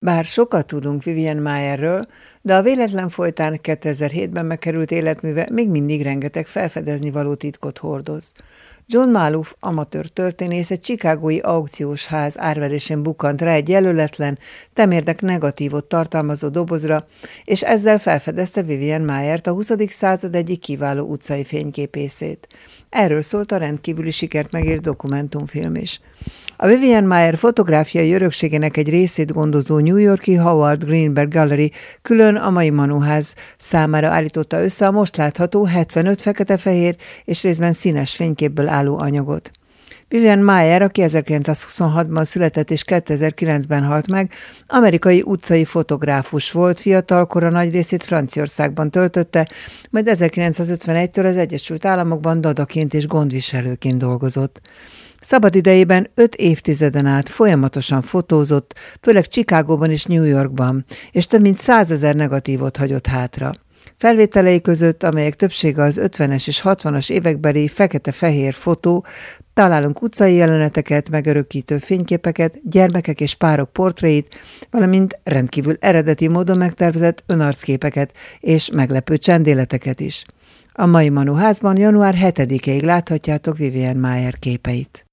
Bár sokat tudunk Vivian Mayerről, de a véletlen folytán 2007-ben megkerült életműve még mindig rengeteg felfedezni való titkot hordoz. John Maloof, amatőr történész, egy chicagói aukciós ház árverésén bukkant rá egy jelöletlen, temérdek negatívot tartalmazó dobozra, és ezzel felfedezte Vivian Mayert, a 20. század egyik kiváló utcai fényképészét. Erről szólt a rendkívüli sikert megért dokumentumfilm is. A Vivian Mayer fotográfiai örökségének egy részét gondozó New York-i Howard Greenberg Gallery külön a mai Manóház számára állította össze a most látható 75 fekete-fehér és részben színes fényképből álló anyagot. Vivian Mayer, aki 1926-ban született és 2009-ben halt meg, amerikai utcai fotográfus volt, fiatalkora nagy részét Franciaországban töltötte, majd 1951-től az Egyesült Államokban dadaként és gondviselőként dolgozott. Szabadidejében 5 évtizeden át folyamatosan fotózott, főleg Chicagóban és New Yorkban, és több mint 100 000 negatívot hagyott hátra. Felvételei között, amelyek többsége az 50-es és 60-as évekbeli fekete-fehér fotó, találunk utcai jeleneteket, megörökítő fényképeket, gyermekek és párok portréit, valamint rendkívül eredeti módon megtervezett önarcképeket és meglepő csendéleteket is. A mai Manóházban január 7-ig láthatjátok Vivian Mayer képeit.